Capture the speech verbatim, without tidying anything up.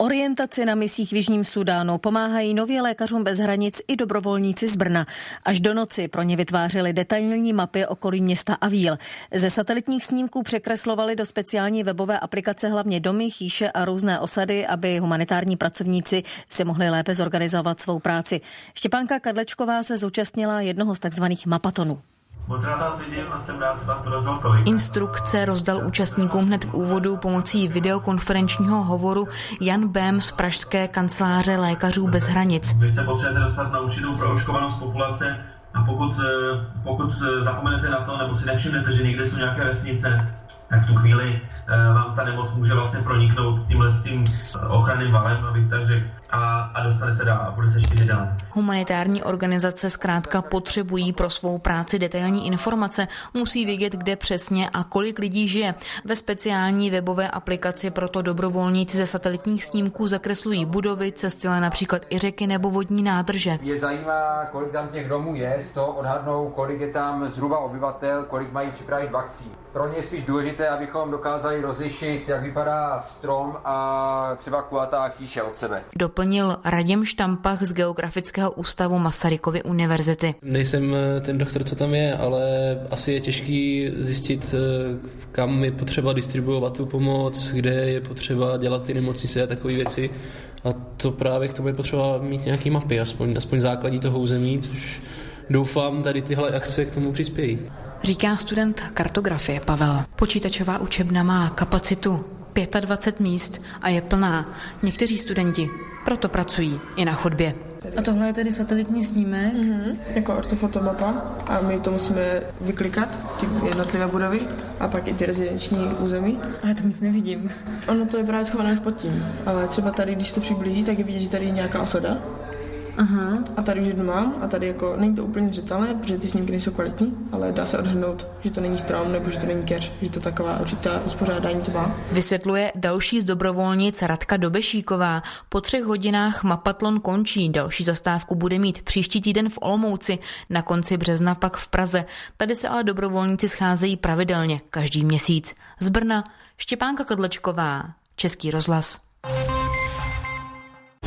Orientaci na misích v Jižním Súdánu pomáhají nově Lékařům bez hranic i dobrovolníci z Brna. Až do noci pro ně vytvářeli detailní mapy okolí města Avíl. Ze satelitních snímků překreslovali do speciální webové aplikace hlavně domy, chýše a různé osady, aby humanitární pracovníci si mohli lépe zorganizovat svou práci. Štěpánka Kadlečková se zúčastnila jednoho z takzvaných mapatonů. Instrukce rozdal účastníkům hned v úvodu pomocí videokonferenčního hovoru Jan Bém z pražské kanceláře Lékařů bez hranic. Vy se potřebujete dostat na určitou proočkovanost populace a pokud, pokud zapomenete na to, nebo si nevšimnete, že někde jsou nějaké vesnice, tak v tu chvíli vám ta nemoc může vlastně proniknout tímhle s tím ochranným valem, abych tak řekl, a, a dostane se dál a bude se šířit dál. Humanitární organizace zkrátka potřebují pro svou práci detailní informace, musí vědět, kde přesně a kolik lidí žije. Ve speciální webové aplikaci proto dobrovolníci ze satelitních snímků zakreslují budovy, cesty, ale například i řeky nebo vodní nádrže. Je zajímá, kolik tam těch domů je, z toho odhadnou, kolik je tam zhruba obyvatel, kolik mají připravit vakcín. Pro ně je spíš důležité, abychom dokázali rozlišit, jak vypadá strom a třeba kulatá chýše od sebe. Doplnil Radim Štampach z Geografického ústavu Masarykovy univerzity. Nejsem ten doktor, co tam je, ale asi je těžký zjistit, kam je potřeba distribuovat tu pomoc, kde je potřeba dělat ty nemocnice a takové věci. A to právě k tomu je potřeba mít nějaký mapy, aspoň, aspoň základní toho území, což doufám, tady tyhle akce k tomu přispějí. Říká student kartografie Pavel. Počítačová učebna má kapacitu dvacet pět míst a je plná. Někteří studenti proto pracují i na chodbě. A tohle je tedy satelitní snímek? Mm-hmm. Jako ortofotomapa a my to musíme vyklikat, ty jednotlivé budovy a pak i ty rezidenční území. A já to nic nevidím. Ono to je právě schované už pod tím, ale třeba tady, když se přiblíží, tak je vidět, že tady je nějaká osada. Aha. A tady už jednu mám a tady jako není to úplně zřetelné, protože ty snímky nejsou kvalitní, ale dá se odhadnout, že to není strom nebo že to není keř, že to taková určitá uspořádání to má. Vysvětluje další z dobrovolnic Radka Dobešíková. Po třech hodinách mapatlon končí, další zastávku bude mít příští týden v Olomouci, na konci března pak v Praze. Tady se ale dobrovolníci scházejí pravidelně, každý měsíc. Z Brna Štěpánka Kadlečková, Český rozhlas.